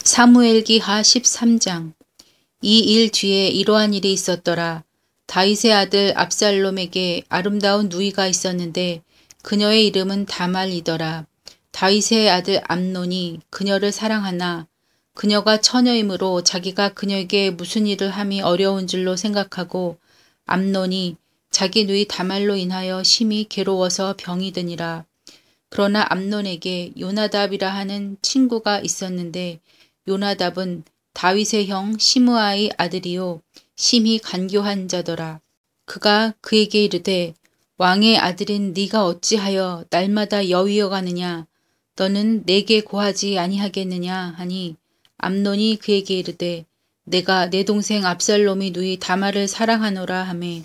사무엘기하 13장. 이 일 뒤에 이러한 일이 있었더라. 다윗의 아들 압살롬에게 아름다운 누이가 있었는데 그녀의 이름은 다말이더라. 다윗의 아들 암논이 그녀를 사랑하나 그녀가 처녀이므로 자기가 그녀에게 무슨 일을 함이 어려운 줄로 생각하고 암논이 자기 누이 다말로 인하여 심히 괴로워서 병이 드니라. 그러나 암논에게 요나답이라 하는 친구가 있었는데 요나답은 다윗의 형 시므아의 아들이요 심히 간교한 자더라. 그가 그에게 이르되 왕의 아들인 네가 어찌하여 날마다 여위어 가느냐? 너는 내게 고하지 아니하겠느냐 하니 암논이 그에게 이르되 내가 내 동생 압살롬이 누이 다말을 사랑하노라 하매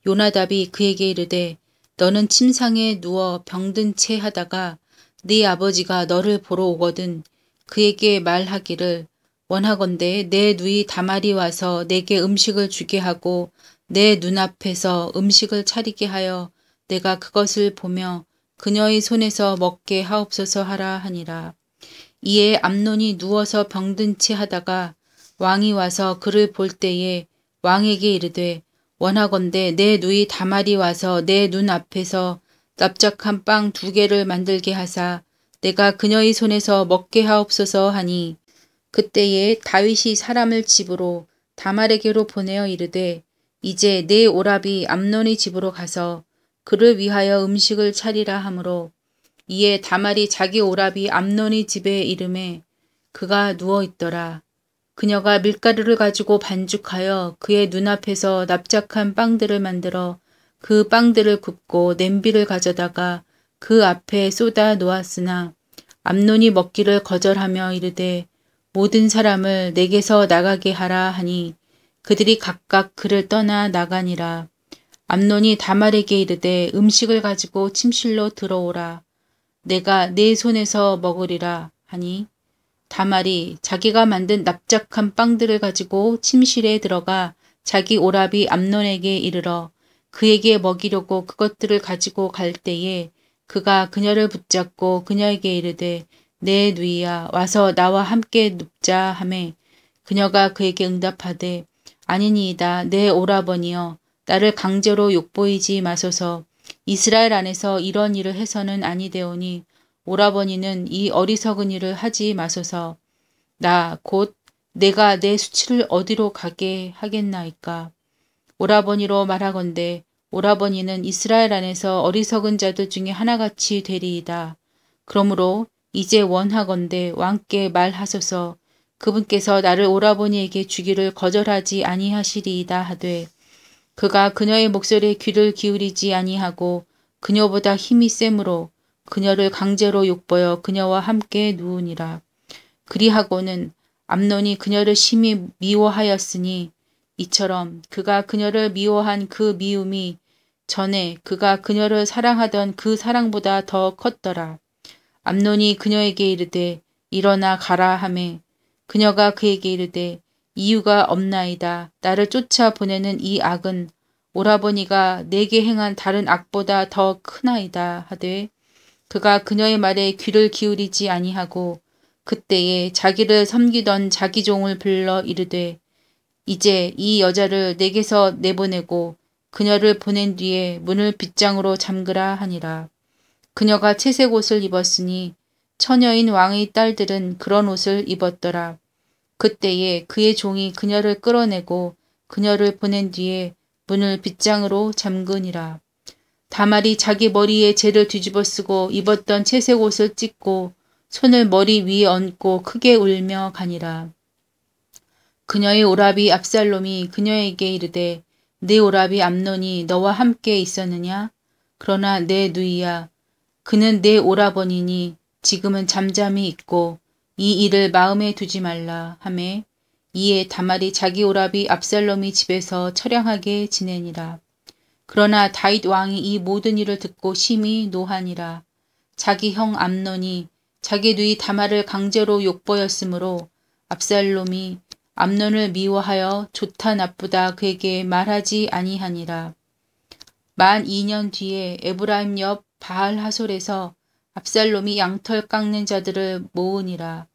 요나답이 그에게 이르되 너는 침상에 누워 병든 채 하다가 네 아버지가 너를 보러 오거든 그에게 말하기를 원하건대 내 누이 다말이 와서 내게 음식을 주게 하고 내 눈앞에서 음식을 차리게 하여 내가 그것을 보며 그녀의 손에서 먹게 하옵소서 하라 하니라. 이에 암논이 누워서 병든 채 하다가 왕이 와서 그를 볼 때에 왕에게 이르되 원하건대 내 누이 다말이 와서 내 눈앞에서 납작한 빵 2개를 만들게 하사 내가 그녀의 손에서 먹게 하옵소서 하니 그때에 다윗이 사람을 집으로 다말에게로 보내어 이르되 이제 내 오라비 암논의 집으로 가서 그를 위하여 음식을 차리라 하므로 이에 다말이 자기 오라비 암논의 집에 이름에 그가 누워 있더라. 그녀가 밀가루를 가지고 반죽하여 그의 눈앞에서 납작한 빵들을 만들어 그 빵들을 굽고 냄비를 가져다가 그 앞에 쏟아 놓았으나 암논이 먹기를 거절하며 이르되 모든 사람을 내게서 나가게 하라 하니 그들이 각각 그를 떠나 나가니라. 암논이 다말에게 이르되 음식을 가지고 침실로 들어오라. 내가 내 손에서 먹으리라 하니 다말이 자기가 만든 납작한 빵들을 가지고 침실에 들어가 자기 오라비 암논에게 이르러 그에게 먹이려고 그것들을 가지고 갈 때에 그가 그녀를 붙잡고 그녀에게 이르되 내 누이야 와서 나와 함께 눕자 하매 그녀가 그에게 응답하되 아니니이다 내 오라버니여 나를 강제로 욕보이지 마소서. 이스라엘 안에서 이런 일을 해서는 아니되오니 오라버니는 이 어리석은 일을 하지 마소서. 나 곧 내가 내 수치를 어디로 가게 하겠나이까. 오라버니로 말하건대 오라버니는 이스라엘 안에서 어리석은 자들 중에 하나같이 되리이다. 그러므로 이제 원하건대 왕께 말하소서. 그분께서 나를 오라버니에게 주기를 거절하지 아니하시리이다 하되 그가 그녀의 목소리에 귀를 기울이지 아니하고 그녀보다 힘이 세므로 그녀를 강제로 욕보여 그녀와 함께 누우니라. 그리하고는 암논이 그녀를 심히 미워하였으니 이처럼 그가 그녀를 미워한 그 미움이 전에 그가 그녀를 사랑하던 그 사랑보다 더 컸더라. 암논이 그녀에게 이르되 일어나 가라 하매 그녀가 그에게 이르되 이유가 없나이다. 나를 쫓아 보내는 이 악은 오라버니가 내게 행한 다른 악보다 더 크나이다 하되 그가 그녀의 말에 귀를 기울이지 아니하고 그때에 자기를 섬기던 자기 종을 불러 이르되 이제 이 여자를 내게서 내보내고 그녀를 보낸 뒤에 문을 빗장으로 잠그라 하니라. 그녀가 채색 옷을 입었으니 처녀인 왕의 딸들은 그런 옷을 입었더라. 그때에 그의 종이 그녀를 끌어내고 그녀를 보낸 뒤에 문을 빗장으로 잠그니라. 다말이 자기 머리에 재를 뒤집어 쓰고 입었던 채색 옷을 찢고 손을 머리 위에 얹고 크게 울며 가니라. 그녀의 오라비 압살롬이 그녀에게 이르되 내 오라비 암논이 너와 함께 있었느냐? 그러나 내 누이야 그는 내 오라버니니 지금은 잠잠히 있고 이 일을 마음에 두지 말라 하매 이에 다말이 자기 오라비 압살롬이 집에서 처량하게 지내니라. 그러나 다윗 왕이 이 모든 일을 듣고 심히 노하니라. 자기 형 암논이 자기 누이 다말을 강제로 욕보였으므로 압살롬이 암논을 미워하여 좋다 나쁘다 그에게 말하지 아니하니라. 만 2년 뒤에 에브라임 옆 바알 하솔에서 압살롬이 양털 깎는 자들을 모으니라.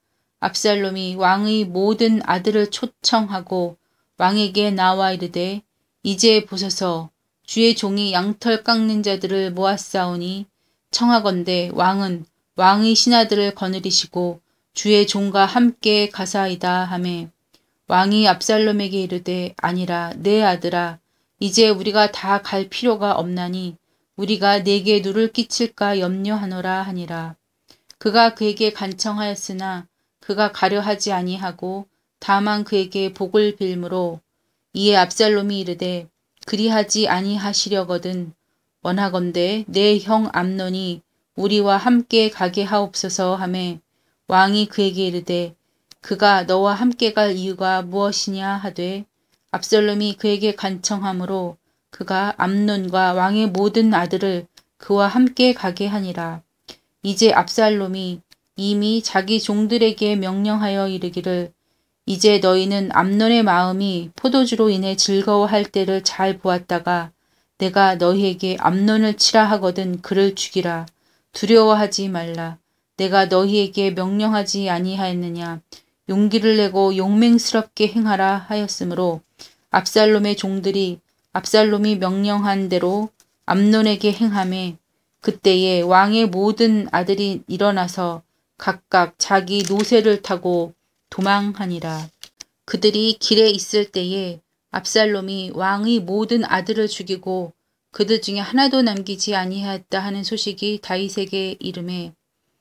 압살롬이 왕의 모든 아들을 초청하고 왕에게 나와 이르되 이제 보소서 주의 종이 양털 깎는 자들을 모았사오니 청하건대 왕은 왕의 신하들을 거느리시고 주의 종과 함께 가사이다 하매 왕이 압살롬에게 이르되 아니라 내 아들아 이제 우리가 다 갈 필요가 없나니 우리가 네게 누를 끼칠까 염려하노라 하니라. 그가 그에게 간청하였으나 그가 가려 하지 아니하고 다만 그에게 복을 빌므로 이에 압살롬이 이르되 그리하지 아니하시려거든 원하건대 내 형 암논이 우리와 함께 가게 하옵소서 하매 왕이 그에게 이르되 그가 너와 함께 갈 이유가 무엇이냐 하되 압살롬이 그에게 간청하므로 그가 암논과 왕의 모든 아들을 그와 함께 가게 하니라. 이제 압살롬이 이미 자기 종들에게 명령하여 이르기를 이제 너희는 암논의 마음이 포도주로 인해 즐거워할 때를 잘 보았다가 내가 너희에게 암논을 치라 하거든 그를 죽이라. 두려워하지 말라. 내가 너희에게 명령하지 아니하였느냐. 용기를 내고 용맹스럽게 행하라 하였으므로 압살롬의 종들이 압살롬이 명령한 대로 암논에게 행하매 그때에 왕의 모든 아들이 일어나서 각각 자기 노새를 타고 도망하니라. 그들이 길에 있을 때에 압살롬이 왕의 모든 아들을 죽이고 그들 중에 하나도 남기지 아니하였다 하는 소식이 다윗에게 이르매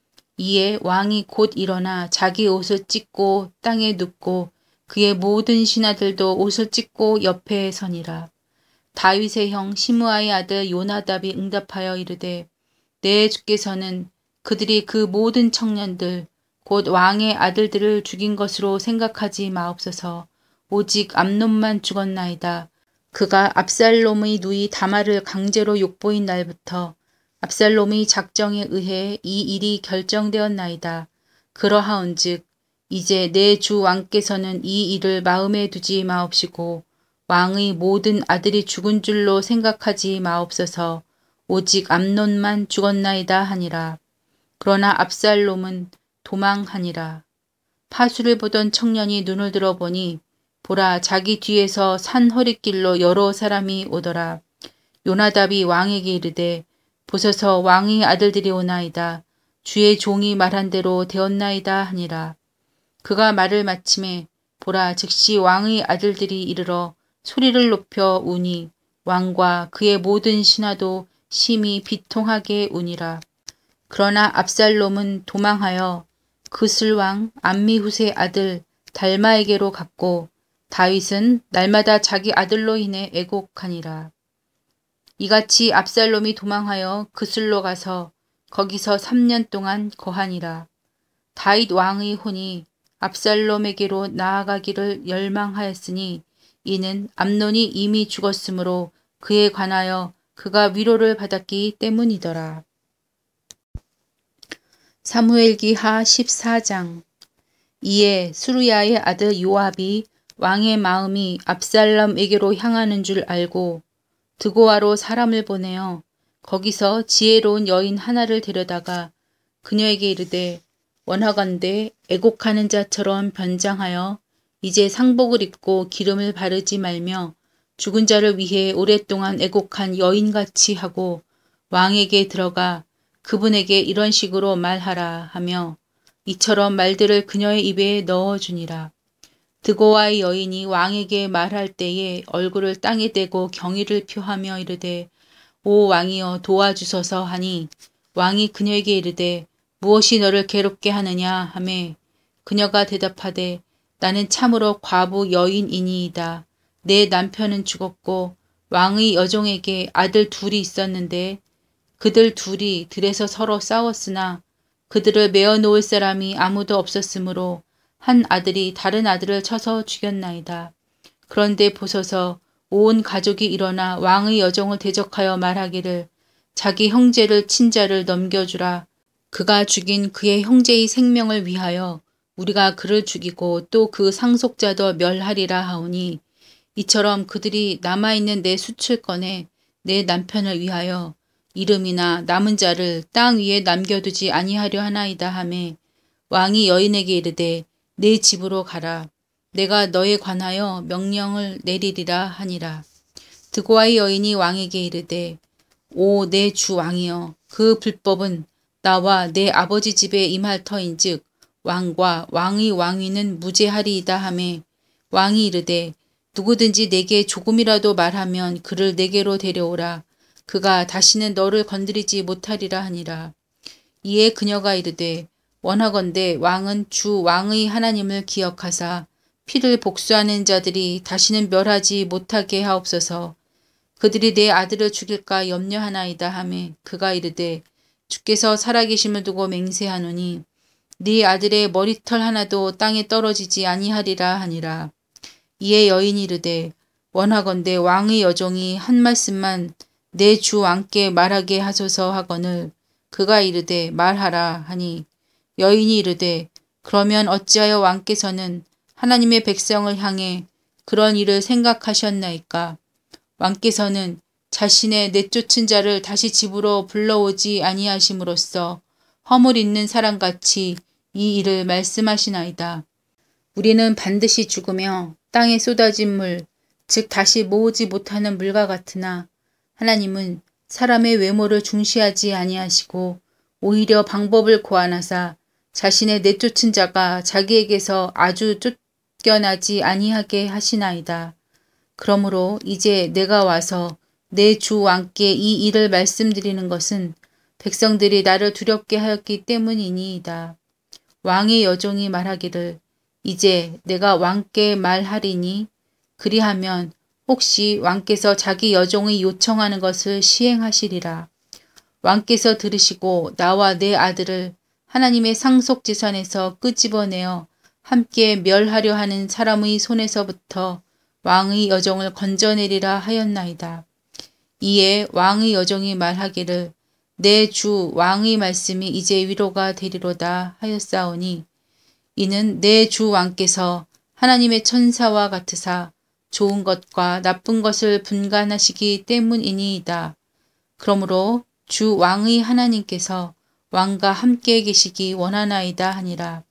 이에 왕이 곧 일어나 자기 옷을 찢고 땅에 눕고 그의 모든 신하들도 옷을 찢고 옆에 서니라. 다윗의 형 시므아의 아들 요나답이 응답하여 이르되 내 주께서는 그들이 그 모든 청년들 곧 왕의 아들들을 죽인 것으로 생각하지 마옵소서. 오직 암논만 죽었나이다. 그가 압살롬의 누이 다말을 강제로 욕보인 날부터 압살롬의 작정에 의해 이 일이 결정되었나이다. 그러하온즉 이제 내 주 왕께서는 이 일을 마음에 두지 마옵시고 왕의 모든 아들이 죽은 줄로 생각하지 마옵소서. 오직 암논만 죽었나이다 하니라. 그러나 압살롬은 도망하니라. 파수를 보던 청년이 눈을 들어보니 보라 자기 뒤에서 산 허리길로 여러 사람이 오더라. 요나답이 왕에게 이르되 보소서 왕의 아들들이 오나이다. 주의 종이 말한 대로 되었나이다 하니라. 그가 말을 마침에 보라 즉시 왕의 아들들이 이르러 소리를 높여 우니 왕과 그의 모든 신하도 심히 비통하게 우니라. 그러나 압살롬은 도망하여 그슬왕 암미훗의 아들 달마에게로 갔고 다윗은 날마다 자기 아들로 인해 애곡하니라. 이같이 압살롬이 도망하여 그슬로 가서 거기서 3년 동안 거하니라. 다윗 왕의 혼이 압살롬에게로 나아가기를 열망하였으니 이는 암논이 이미 죽었으므로 그에 관하여 그가 위로를 받았기 때문이더라. 사무엘기하 14장. 이에 수르야의 아들 요압이 왕의 마음이 압살롬에게로 향하는 줄 알고 드고아로 사람을 보내어 거기서 지혜로운 여인 하나를 데려다가 그녀에게 이르되 원하건대 애곡하는 자처럼 변장하여 이제 상복을 입고 기름을 바르지 말며 죽은 자를 위해 오랫동안 애곡한 여인같이 하고 왕에게 들어가 그분에게 이런 식으로 말하라 하며 이처럼 말들을 그녀의 입에 넣어주니라. 드고아의 여인이 왕에게 말할 때에 얼굴을 땅에 대고 경의를 표하며 이르되 오 왕이여 도와주소서 하니 왕이 그녀에게 이르되 무엇이 너를 괴롭게 하느냐 하매 그녀가 대답하되 나는 참으로 과부 여인이니이다. 내 남편은 죽었고 왕의 여종에게 아들 둘이 있었는데 그들 둘이 들에서 서로 싸웠으나 그들을 메어 놓을 사람이 아무도 없었으므로 한 아들이 다른 아들을 쳐서 죽였나이다. 그런데 보소서 온 가족이 일어나 왕의 여종을 대적하여 말하기를 자기 형제를 친자를 넘겨주라. 그가 죽인 그의 형제의 생명을 위하여 우리가 그를 죽이고 또 그 상속자도 멸하리라 하오니 이처럼 그들이 남아있는 내 숯을 꺼내 내 남편을 위하여 이름이나 남은 자를 땅 위에 남겨두지 아니하려 하나이다 하매 왕이 여인에게 이르되 내 집으로 가라. 내가 너에 관하여 명령을 내리리라 하니라. 드고아의 여인이 왕에게 이르되 오 내 주 왕이여 그 불법은 나와 내 아버지 집에 임할 터인즉 왕과 왕의 왕위는 무죄하리이다 하매 왕이 이르되 누구든지 내게 조금이라도 말하면 그를 내게로 데려오라. 그가 다시는 너를 건드리지 못하리라 하니라. 이에 그녀가 이르되 원하건대 왕은 주 왕의 하나님을 기억하사 피를 복수하는 자들이 다시는 멸하지 못하게 하옵소서. 그들이 내 아들을 죽일까 염려하나이다 하매 그가 이르되 주께서 살아계심을 두고 맹세하노니 네 아들의 머리털 하나도 땅에 떨어지지 아니하리라 하니라. 이에 여인이 이르되 원하건대 왕의 여종이 한 말씀만 내 주 왕께 말하게 하소서 하거늘 그가 이르되 말하라 하니 여인이 이르되 그러면 어찌하여 왕께서는 하나님의 백성을 향해 그런 일을 생각하셨나이까. 왕께서는 자신의 내쫓은 자를 다시 집으로 불러오지 아니하심으로써 허물 있는 사람같이 이 일을 말씀하시나이다. 우리는 반드시 죽으며 땅에 쏟아진 물, 즉 다시 모으지 못하는 물과 같으나 하나님은 사람의 외모를 중시하지 아니하시고 오히려 방법을 고안하사 자신의 내쫓은 자가 자기에게서 아주 쫓겨나지 아니하게 하시나이다. 그러므로 이제 내가 와서 내 주 왕께 이 일을 말씀드리는 것은 백성들이 나를 두렵게 하였기 때문이니이다. 왕의 여종이 말하기를 이제 내가 왕께 말하리니 그리하면 혹시 왕께서 자기 여종이 요청하는 것을 시행하시리라. 왕께서 들으시고 나와 내 아들을 하나님의 상속지산에서 끄집어내어 함께 멸하려 하는 사람의 손에서부터 왕의 여종을 건져내리라 하였나이다. 이에 왕의 여종이 말하기를 내 주 왕의 말씀이 이제 위로가 되리로다 하였사오니 이는 내 주 왕께서 하나님의 천사와 같으사 좋은 것과 나쁜 것을 분간하시기 때문이니이다. 그러므로 주 왕의 하나님께서 왕과 함께 계시기 원하나이다 하니라.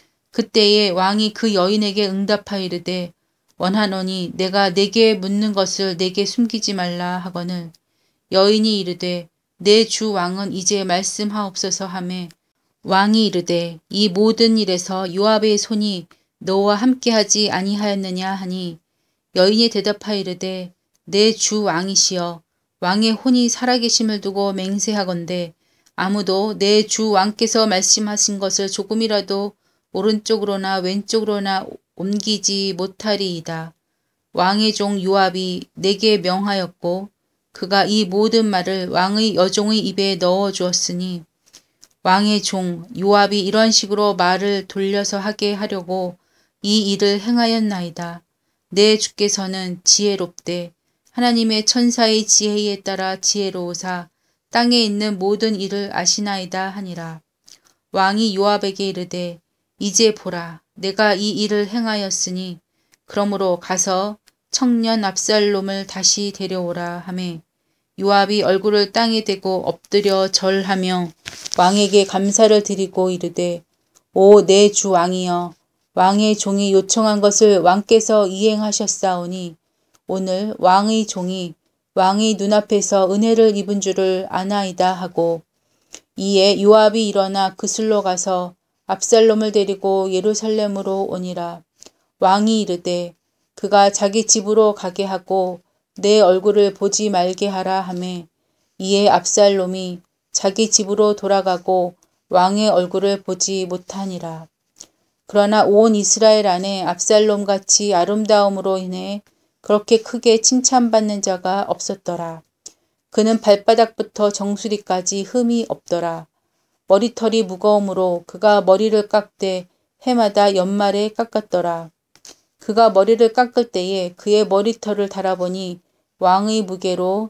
그때에 왕이 그 여인에게 응답하여 이르되 원하노니 내가 내게 묻는 것을 내게 숨기지 말라 하거늘 여인이 이르되 내 주 왕은 이제 말씀하옵소서 하매 왕이 이르되 이 모든 일에서 요압의 손이 너와 함께하지 아니하였느냐 하니 여인이 대답하여 이르되 내 주 왕이시여 왕의 혼이 살아계심을 두고 맹세하건대 아무도 내 주 왕께서 말씀하신 것을 조금이라도 오른쪽으로나 왼쪽으로나 옮기지 못하리이다. 왕의 종 요압이 내게 명하였고 그가 이 모든 말을 왕의 여종의 입에 넣어 주었으니 왕의 종 요압이 이런 식으로 말을 돌려서 하게 하려고 이 일을 행하였나이다. 내 주께서는 지혜롭되 하나님의 천사의 지혜에 따라 지혜로우사 땅에 있는 모든 일을 아시나이다 하니라. 왕이 요압에게 이르되 이제 보라 내가 이 일을 행하였으니 그러므로 가서 청년 압살롬을 다시 데려오라 하매 요압이 얼굴을 땅에 대고 엎드려 절하며 왕에게 감사를 드리고 이르되 오 내 주 왕이여 왕의 종이 요청한 것을 왕께서 이행하셨사오니 오늘 왕의 종이 왕의 눈앞에서 은혜를 입은 줄을 아나이다 하고 이에 요압이 일어나 그슬로 가서 압살롬을 데리고 예루살렘으로 오니라. 왕이 이르되 그가 자기 집으로 가게 하고 내 얼굴을 보지 말게 하라 하매 이에 압살롬이 자기 집으로 돌아가고 왕의 얼굴을 보지 못하니라. 그러나 온 이스라엘 안에 압살롬같이 아름다움으로 인해 그렇게 크게 칭찬받는 자가 없었더라. 그는 발바닥부터 정수리까지 흠이 없더라. 머리털이 무거우므로 그가 머리를 깎되 해마다 연말에 깎았더라. 그가 머리를 깎을 때에 그의 머리털을 달아보니 왕의 무게로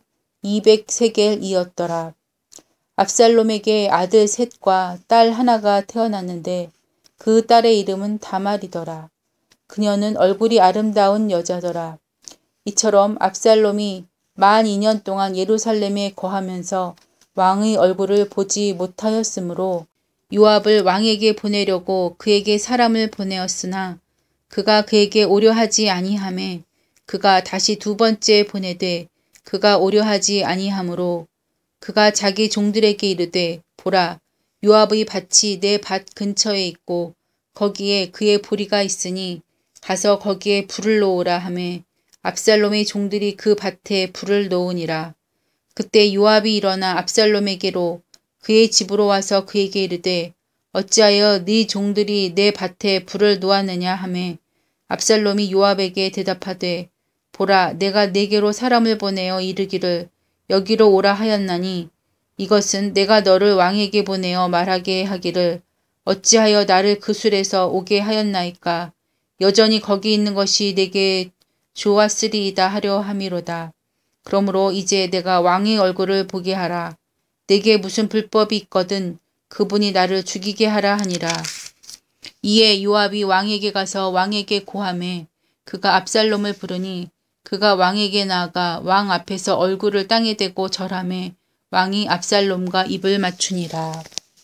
200세겔이었더라. 압살롬에게 아들 셋과 딸 하나가 태어났는데 그 딸의 이름은 다말이더라. 그녀는 얼굴이 아름다운 여자더라. 이처럼 압살롬이 만 2년 동안 예루살렘에 거하면서 왕의 얼굴을 보지 못하였으므로 요압을 왕에게 보내려고 그에게 사람을 보내었으나 그가 그에게 오려하지 아니하매 그가 다시 두 번째 보내되 그가 오려하지 아니하므로 그가 자기 종들에게 이르되 보라 요압의 밭이 내 밭 근처에 있고 거기에 그의 보리가 있으니 가서 거기에 불을 놓으라 하매 압살롬의 종들이 그 밭에 불을 놓으니라. 그때 요압이 일어나 압살롬에게로 그의 집으로 와서 그에게 이르되 어찌하여 네 종들이 내 밭에 불을 놓았느냐 하매 압살롬이 요압에게 대답하되 보라 내가 네게로 사람을 보내어 이르기를 여기로 오라 하였나니 이것은 내가 너를 왕에게 보내어 말하게 하기를 어찌하여 나를 그 술에서 오게 하였나이까 여전히 거기 있는 것이 내게 좋았으리이다 하려 함이로다. 그러므로 이제 내가 왕의 얼굴을 보게 하라. 내게 무슨 불법이 있거든 그분이 나를 죽이게 하라 하니라. 이에 요압이 왕에게 가서 왕에게 고하매 그가 압살롬을 부르니 그가 왕에게 나아가 왕 앞에서 얼굴을 땅에 대고 절하매 왕이 압살롬과 입을 맞추니라.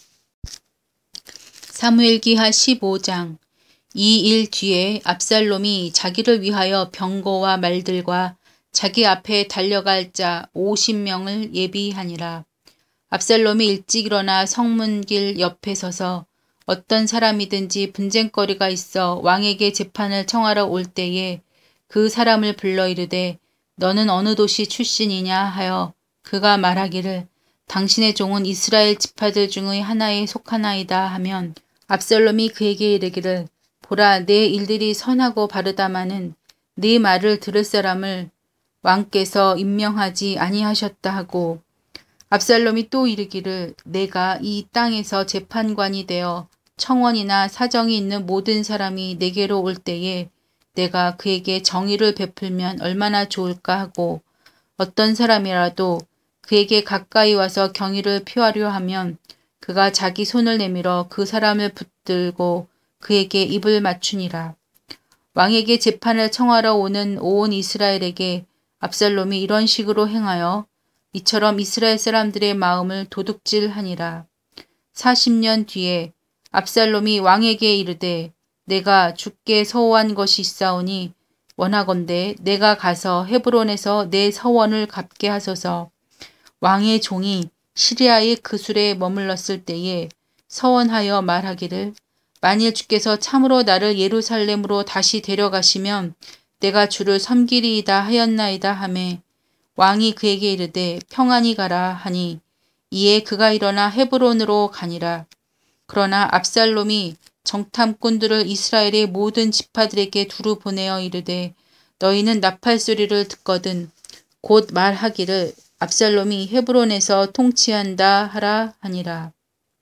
사무엘기하 15장. 이 일 뒤에 압살롬이 자기를 위하여 병거와 말들과 자기 앞에 달려갈 자 50명을 예비하니라. 압살롬이 일찍 일어나 성문길 옆에 서서 어떤 사람이든지 분쟁거리가 있어 왕에게 재판을 청하러 올 때에 그 사람을 불러 이르되 너는 어느 도시 출신이냐 하여 그가 말하기를 당신의 종은 이스라엘 지파들 중의 하나에 속하나이다 하면 압살롬이 그에게 이르기를 보라 내 일들이 선하고 바르다마는 네 말을 들을 사람을 왕께서 임명하지 아니하셨다 하고 압살롬이 또 이르기를 내가 이 땅에서 재판관이 되어 청원이나 사정이 있는 모든 사람이 내게로 올 때에 내가 그에게 정의를 베풀면 얼마나 좋을까 하고 어떤 사람이라도 그에게 가까이 와서 경의를 표하려 하면 그가 자기 손을 내밀어 그 사람을 붙들고 그에게 입을 맞추니라. 왕에게 재판을 청하러 오는 온 이스라엘에게 압살롬이 이런 식으로 행하여 이처럼 이스라엘 사람들의 마음을 도둑질하니라. 40년 뒤에 압살롬이 왕에게 이르되 내가 주께 서원한 것이 있사오니 원하건대 내가 가서 헤브론에서 내 서원을 갚게 하소서. 왕의 종이 시리아의 그술에 머물렀을 때에 서원하여 말하기를 만일 주께서 참으로 나를 예루살렘으로 다시 데려가시면 내가 주를 섬기리이다 하였나이다 하매 왕이 그에게 이르되 평안히 가라 하니 이에 그가 일어나 헤브론으로 가니라. 그러나 압살롬이 정탐꾼들을 이스라엘의 모든 지파들에게 두루 보내어 이르되 너희는 나팔 소리를 듣거든 곧 말하기를 압살롬이 헤브론에서 통치한다 하라 하니라.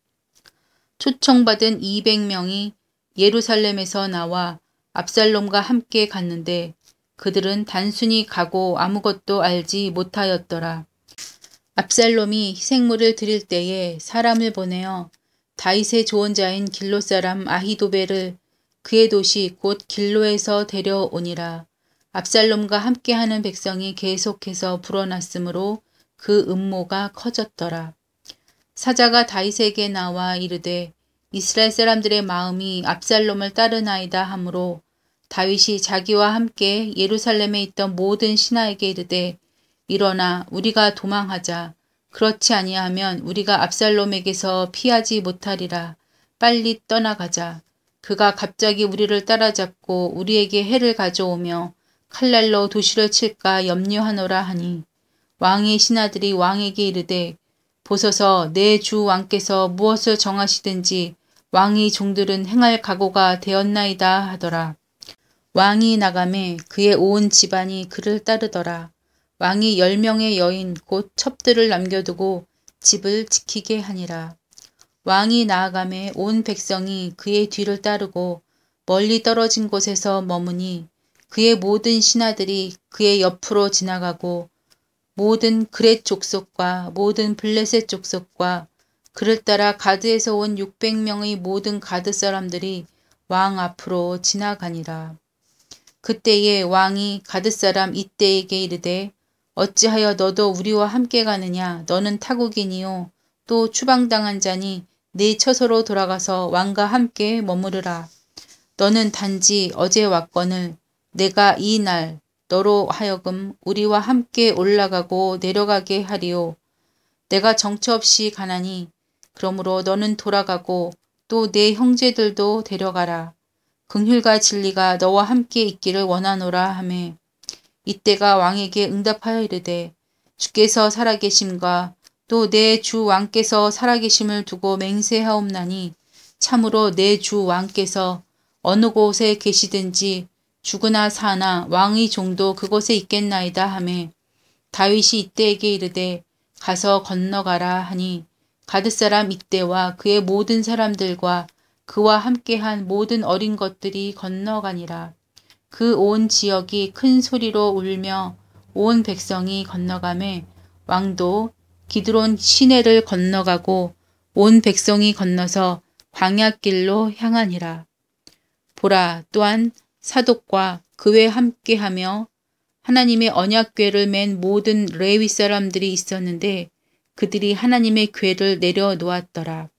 초청받은 200명이 예루살렘에서 나와 압살롬과 함께 갔는데 그들은 단순히 가고 아무것도 알지 못하였더라. 압살롬이 희생물을 드릴 때에 사람을 보내어 다윗의 조언자인 길로 사람 아히도벨을 그의 도시 곧 길로에서 데려오니라. 압살롬과 함께하는 백성이 계속해서 불어났으므로 그 음모가 커졌더라. 사자가 다윗에게 나와 이르되 이스라엘 사람들의 마음이 압살롬을 따르나이다 하므로 다윗이 자기와 함께 예루살렘에 있던 모든 신하에게 이르되 일어나 우리가 도망하자. 그렇지 아니하면 우리가 압살롬에게서 피하지 못하리라. 빨리 떠나가자. 그가 갑자기 우리를 따라잡고 우리에게 해를 가져오며 칼날로 도시를 칠까 염려하노라 하니 왕의 신하들이 왕에게 이르되 보소서 내 주 왕께서 무엇을 정하시든지 왕의 종들은 행할 각오가 되었나이다 하더라. 왕이 나가매 그의 온 집안이 그를 따르더라. 왕이 10명의 여인 곧 첩들을 남겨두고 집을 지키게 하니라. 왕이 나아가매 온 백성이 그의 뒤를 따르고 멀리 떨어진 곳에서 머무니 그의 모든 신하들이 그의 옆으로 지나가고 모든 그렛 족속과 모든 블레셋 족속과 그를 따라 가드에서 온 600명의 모든 가드 사람들이 왕 앞으로 지나가니라. 그때에 왕이 가드 사람 이때에게 이르되 어찌하여 너도 우리와 함께 가느냐? 너는 타국이니요 또 추방당한 자니 네 처소로 돌아가서 왕과 함께 머무르라. 너는 단지 어제 왔거늘 내가 이 날 너로 하여금 우리와 함께 올라가고 내려가게 하리오. 내가 정처 없이 가나니 그러므로 너는 돌아가고 또 내 형제들도 데려가라. 긍휼과 진리가 너와 함께 있기를 원하노라 하매 이때가 왕에게 응답하여 이르되 주께서 살아계심과 또 내 주 왕께서 살아계심을 두고 맹세하옵나니 참으로 내 주 왕께서 어느 곳에 계시든지 죽으나 사나 왕의 종도 그곳에 있겠나이다 하매 다윗이 이때에게 이르되 가서 건너가라 하니 가드 사람 이때와 그의 모든 사람들과 그와 함께한 모든 어린 것들이 건너가니라. 그 온 지역이 큰 소리로 울며 온 백성이 건너가매 왕도 기드론 시내를 건너가고 온 백성이 건너서 광야길로 향하니라. 보라, 또한 사독과 그외 함께하며 하나님의 언약궤를 맨 모든 레위 사람들이 있었는데 그들이 하나님의 궤를 내려놓았더라.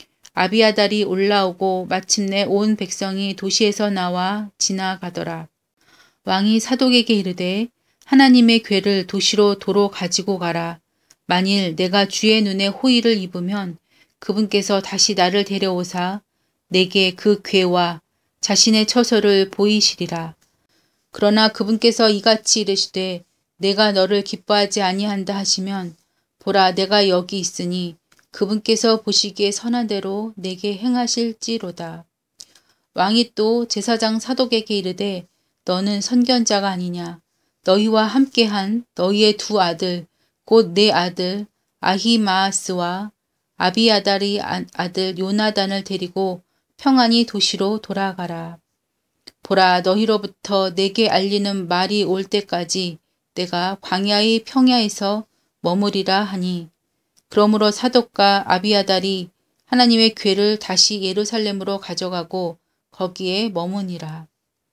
아비아달이 올라오고 마침내 온 백성이 도시에서 나와 지나가더라. 왕이 사독에게 이르되 하나님의 궤를 도시로 도로 가지고 가라. 만일 내가 주의 눈에 호의를 입으면 그분께서 다시 나를 데려오사 내게 그 궤와 자신의 처소를 보이시리라. 그러나 그분께서 이같이 이르시되 내가 너를 기뻐하지 아니한다 하시면 보라 내가 여기 있으니 그분께서 보시기에 선한 대로 내게 행하실지로다. 왕이 또 제사장 사독에게 이르되 너는 선견자가 아니냐. 너희와 함께한 너희의 두 아들 곧 내 아들 아히마아스와 아비아달의 아들 요나단을 데리고 평안히 도시로 돌아가라. 보라 너희로부터 내게 알리는 말이 올 때까지 내가 광야의 평야에서 머무리라 하니 그러므로 사독과 아비아달이 하나님의 궤를 다시 예루살렘으로 가져가고 거기에 머무니라.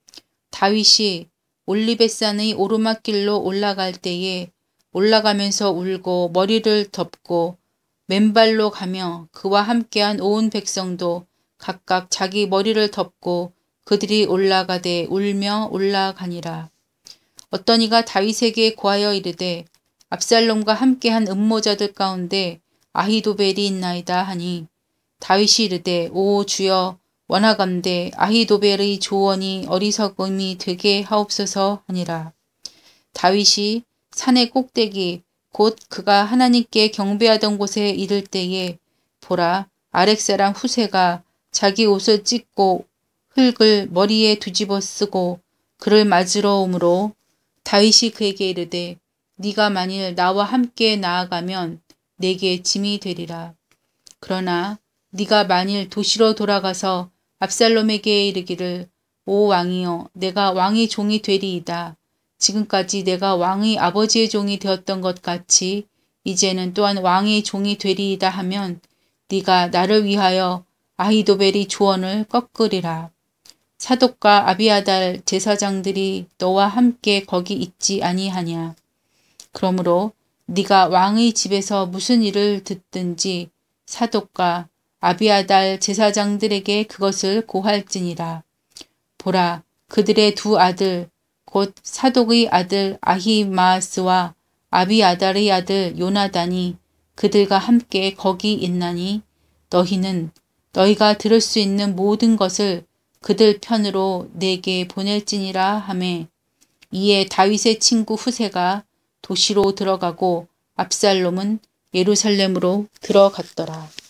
다윗이 올리벳산의 오르막길로 올라갈 때에 올라가면서 울고 머리를 덮고 맨발로 가며 그와 함께한 온 백성도 각각 자기 머리를 덮고 그들이 올라가되 울며 올라가니라. 어떤 이가 다윗에게 고하여 이르되 압살롬과 함께한 음모자들 가운데 아히도벨이 있나이다 하니 다윗이 이르되 오 주여 원하건대 아히도벨의 조언이 어리석음이 되게 하옵소서 하니라. 다윗이 산의 꼭대기 곧 그가 하나님께 경배하던 곳에 이를 때에 보라 아렉 사람 후세가 자기 옷을 찢고 흙을 머리에 뒤집어 쓰고 그를 맞으러 오므로 다윗이 그에게 이르되 네가 만일 나와 함께 나아가면 내게 짐이 되리라. 그러나 네가 만일 도시로 돌아가서 압살롬에게 이르기를 오 왕이여 내가 왕의 종이 되리이다. 지금까지 내가 왕의 아버지의 종이 되었던 것 같이 이제는 또한 왕의 종이 되리이다 하면 네가 나를 위하여 아히도벨의 조언을 꺾으리라. 사독과 아비아달 제사장들이 너와 함께 거기 있지 아니하냐. 그러므로 네가 왕의 집에서 무슨 일을 듣든지 사독과 아비아달 제사장들에게 그것을 고할지니라. 보라 그들의 두 아들 곧 사독의 아들 아히마아스와 아비아달의 아들 요나단이 그들과 함께 거기 있나니 너희는 너희가 들을 수 있는 모든 것을 그들 편으로 내게 보낼지니라 하매 이에 다윗의 친구 후세가 도시로 들어가고 압살롬은 예루살렘으로 들어갔더라.